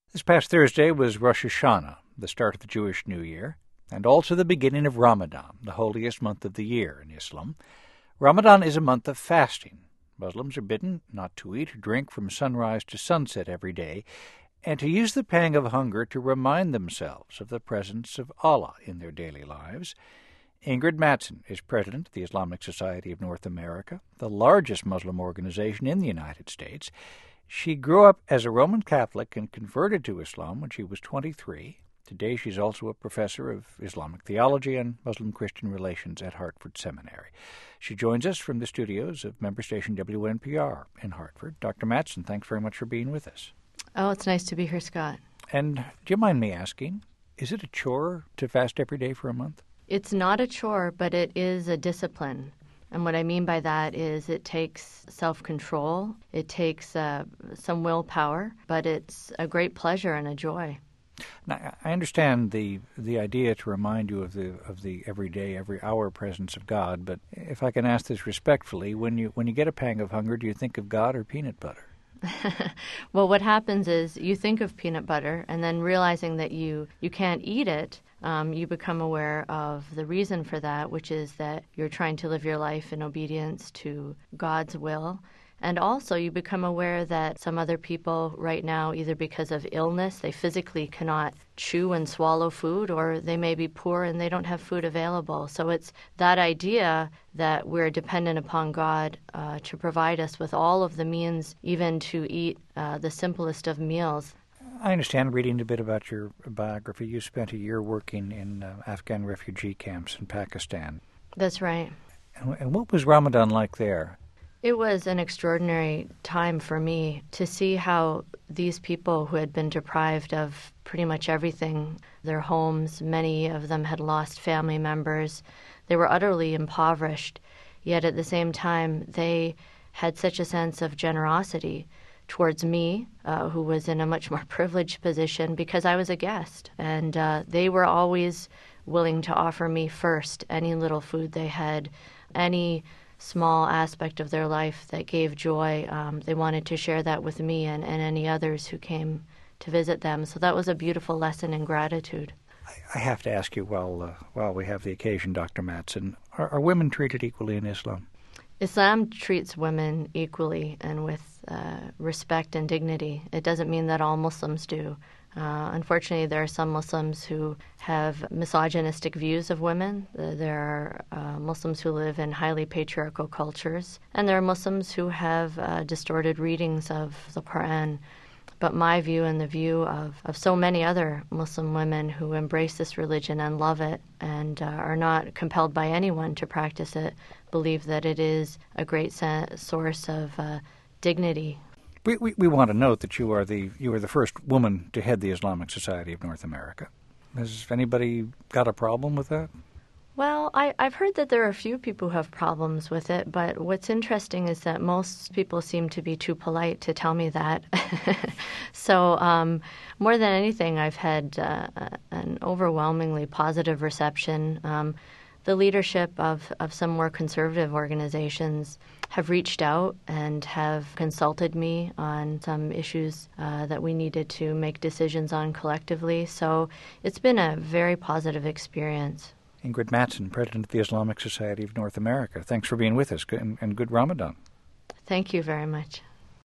This past Thursday was Rosh Hashanah, the start of the Jewish New Year, and also the beginning of Ramadan, the holiest month of the year in Islam. Ramadan is a month of fasting. Muslims are bidden not to eat or drink from sunrise to sunset every day, and to use the pang of hunger to remind themselves of the presence of Allah in their daily lives. Ingrid Mattson is president of the Islamic Society of North America, the largest Muslim organization in the United States. She grew up as a Roman Catholic and converted to Islam when she was 23. Today she's also a professor of Islamic theology and Muslim-Christian relations at Hartford Seminary. She joins us from the studios of member station WNPR in Hartford. Dr. Mattson, thanks very much for being with us. Oh, it's nice to be here, Scott. And do you mind me asking, is it a chore to fast every day for a month? It's not a chore, but it is a discipline. And what I mean by that is it takes self-control, it takes some willpower, but it's a great pleasure and a joy. Now, I understand the idea to remind you of the everyday, every hour presence of God, but if I can ask this respectfully, when you get a pang of hunger, do you think of God or peanut butter? Well, what happens is you think of peanut butter, and then realizing that you can't eat it, you become aware of the reason for that, which is that you're trying to live your life in obedience to God's will. And also you become aware that some other people right now, either because of illness, they physically cannot chew and swallow food, or they may be poor and they don't have food available. So it's that idea that we're dependent upon God to provide us with all of the means, even to eat the simplest of meals. I understand, reading a bit about your biography, you spent a year working in Afghan refugee camps in Pakistan. That's right. And what was Ramadan like there? It was an extraordinary time for me to see how these people who had been deprived of pretty much everything, their homes, many of them had lost family members, they were utterly impoverished, yet at the same time they had such a sense of generosity towards me, who was in a much more privileged position because I was a guest. And they were always willing to offer me first any little food they had, any small aspect of their life that gave joy. They wanted to share that with me and any others who came to visit them. So that was a beautiful lesson in gratitude. I have to ask you, while we have the occasion, Dr. Mattson, are women treated equally in Islam? Islam treats women equally and with respect and dignity. It doesn't mean that all Muslims do. Unfortunately, there are some Muslims who have misogynistic views of women. There are Muslims who live in highly patriarchal cultures, and there are Muslims who have distorted readings of the Quran. But my view and the view of so many other Muslim women who embrace this religion and love it and are not compelled by anyone to practice it, believe that it is a great source of dignity. We want to note that you were the first woman to head the Islamic Society of North America. Has anybody got a problem with that? Well, I've heard that there are a few people who have problems with it, but what's interesting is that most people seem to be too polite to tell me that. So more than anything, I've had an overwhelmingly positive reception. The leadership of some more conservative organizations have reached out and have consulted me on some issues that we needed to make decisions on collectively. So it's been a very positive experience. Ingrid Mattson, president of the Islamic Society of North America. Thanks for being with us, and good Ramadan. Thank you very much.